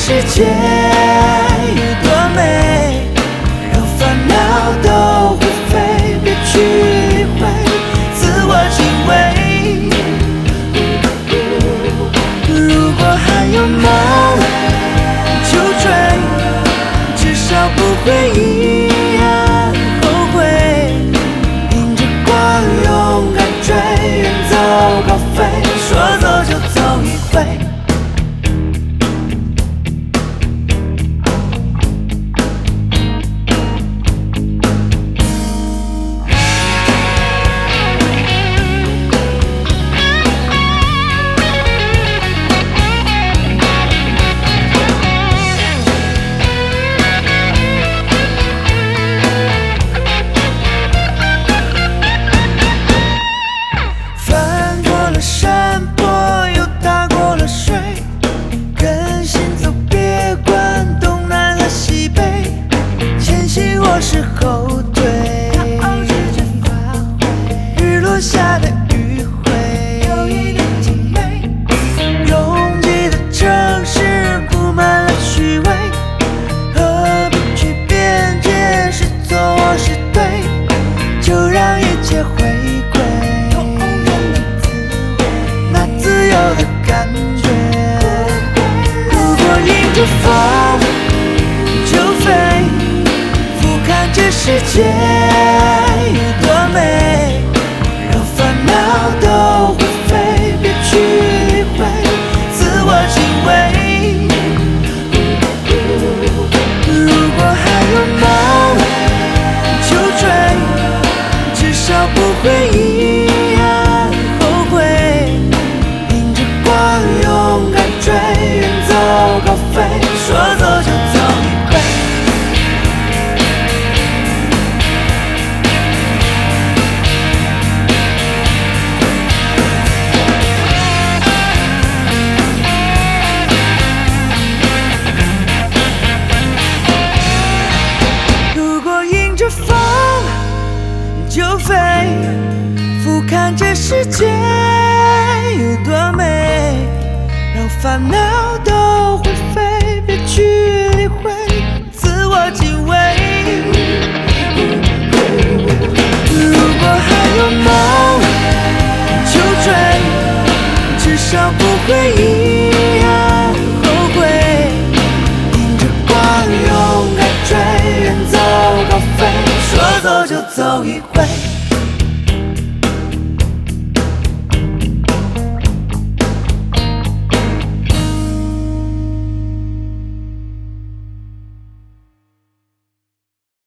世界有多美，让烦恼都会飞，别去理会，自我敬畏。如果还有梦就追，至少不会一样后悔。迎着光勇敢追，远走高飞，说走就走一回。我是后退，日落下的余晖，有一点甜美。拥挤的城市布满了虚伪，何必去辩解是错或是对？就让一切回归那自由的感觉。如果迎着风就飞，这世界有多美，让烦恼都会飞，别去理会，自我敬畏。如果还有梦就追，至少不会一样后悔。迎着光勇敢追，远走高飞，说走就走一回。就飞，俯瞰这世界有多美，让烦恼都会飞，别去理会，自我敬畏。如果还有梦就追，至少不会一样后悔。迎着光勇敢追，远走高飞，说走就走一回。